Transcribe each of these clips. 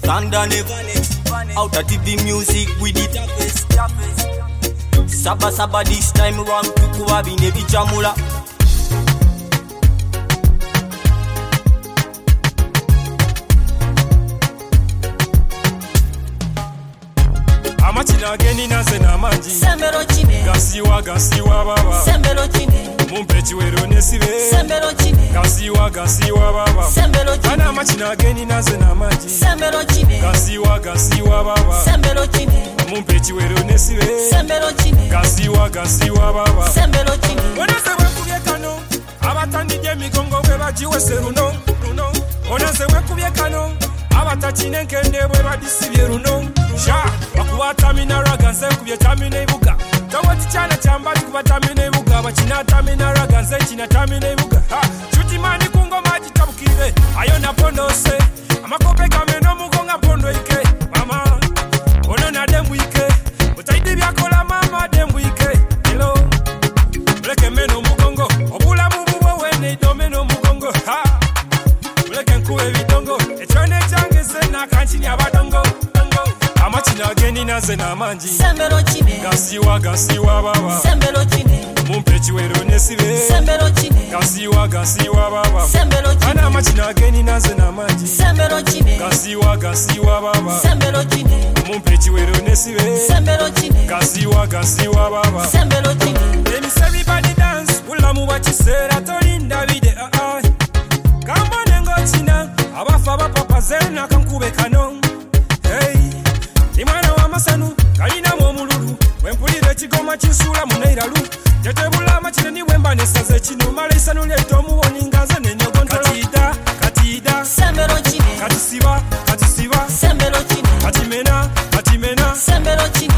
Thunder never let. Out of TV music with the toughest. Saba saba this time round tukuwa bine bichamula. Amachina geni naze na manji Sembero chine Gasiwa baba Sembero chine Mumpe chiwero nesibe Sembero chine Gasiwa baba Sembero chine Ana amachina geni naze na manji Sembero chine Gasiwa baba Sembero chine Mumpe chiwero nesibe Sembero chine Gasiwa baba Sembero chine Onaze wekubye kano Abatandije migongo we bajiwese runo Onaze wekubye kano Abatachine nkende we badisibye runo Sha bakuwatamina raganze kubye tamina ibuga Tawati cyana cyambati kubatamina ibuga Bakina tamina raganze kina tamina ibuga Chuti mani kungoma gitabukire Ayo na pondose Amakope kameno mugonga pondo ike Mama Ono na dembu ike Utaidi byakola mama dembu ike Hello Uleke meno mugongo Obula mubuwe wene idomeno mugongo Uleke nkuwe vidongo Echone changeze na kanchini abadongo Amachina geni naze na manji Sembero chine Gasiwa baba Sembero chine Mumpe chiwero nesibe Sembero chine Gasiwa baba Sembero chine Ana amachina geni naze na manji Sembero chine Gasiwa baba Sembero chine Mumpe chiwero nesibe Sembero chine Gasiwa baba Sembero chine Let me see everybody dance Ulamu wachisera tolinda vide Kamba nengo china Abafa bapapa zena kankube kano Hey Imana wa masanu Kalina mwomululu Wempulire chigoma chinsula muneiralu Tetebula machine ni wemba nesaze chino Mala isanu leto muwoni ngaze nenyogontola Katida Sembero chine Katisiba Sembero chine Katimena Sembero chine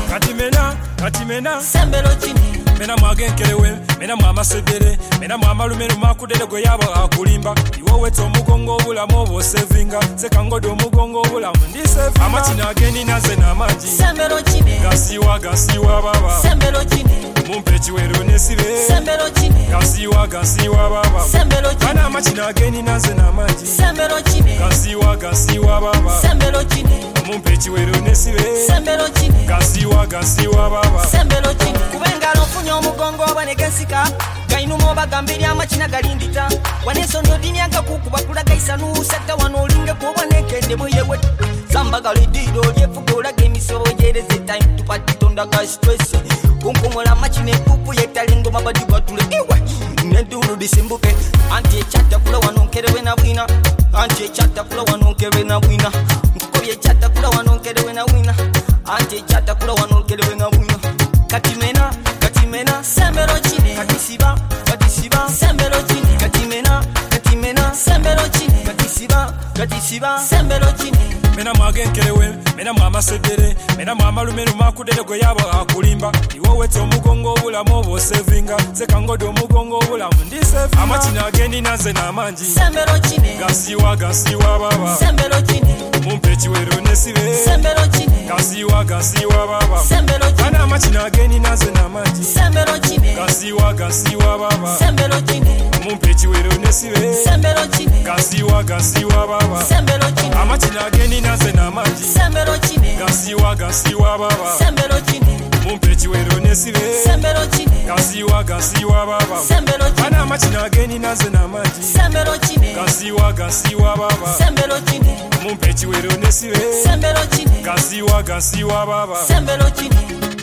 Katimena Sembero chine Mena mwagenkelewe, mena mwamasedere Mena mwamalumenu makudele gwe yaba akulimba Iwo weto mugongo obulamu obosevinga Sekangodo mugongo obulamu ndisevinga Amachina geni naze na manji Sembero chine Gasiwa baba Sembero chine Mumpe chiwero nesibe Sembero chine Gasiwa baba Sembero chine Ana amachina geni naze na manji Sembero chine Gasiwa baba Sembero chine Mumpe chiwero nesibe Sembero chine Gasiwa baba Sembero chine Kubengalo funyo omugongo abanekensika Gainumo bagambiri amachina galindita Wanesono dini akakukuba kulaga isanu Seta wanolinge kuwa nekende mweyewe Samba galidido lyefugola gemisoro yereze time tupati tonda ga stress Kunkumula machine pupu yetalingo mabadi batule iwe Nendulu disimbuke Anti chata kula wanonkerewe na wina Anti chata kula wanonkerewe na wina Mkubye chata kula wanonkerewe na wina Anti chata kula wanonkerewe na wina Katimena Sembero chine Katisiba Sembero chine Katimena Sembero chine Katisiba Sembero chine Mena mwagenkelewe, mena mwamasedere Mena mwamalumenu makudele gwe yaba akulimba Iwo weto mugongo obulamu obosevinga Sekangodo mugongo obulamu ndisevinga Amachina geni naze na manji Sembero chine Gasiwa baba Sembero chine Mumpe chiwero nesibe Sembero chine Gasiwa baba Sembero chine Ana amachina geni naze na manji Sembero chine Gasiwa baba Sembero chine Mumpe chiwero nesibe Sembero chine Gasiwa baba Sembero chine Amachina geni naze na manji Sembero chine Gasiwa baba Sembero chine Mumpe chiwero nesibe Sembero chine Gasiwa baba Sembero chine Ana amachina geni naze na manji Sembero chine Gasiwa baba Sembero chine Mumpe chiwero nesibe Sembero chine Gasiwa baba Sembero chine